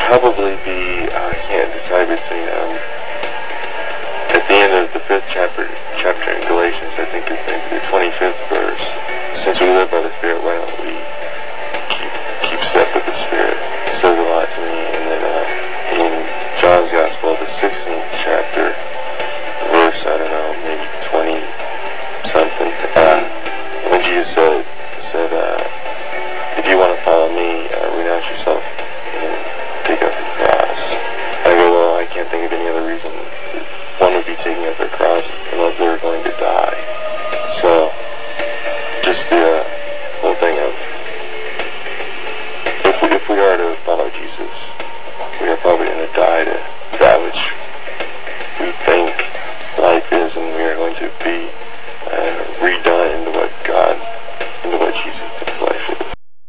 probably be, I can't decide between, at the end of the 5th chapter in Galatians, I think it's maybe the 25th verse. Since we live by the Spirit, why don't we keep step with the Spirit? It says a lot to me. And then in John's Gospel, the 16th chapter, verse, I don't know, maybe 20-something, when Jesus said, if you want to follow me, renounce yourself and take up your cross. I go, well, I can't think of any other reason one would be taking up their cross unless they were going to die. So, just the whole thing of, if we are to follow Jesus, we are probably going to die to that which we think life is, and we are going to be redone into what God, into what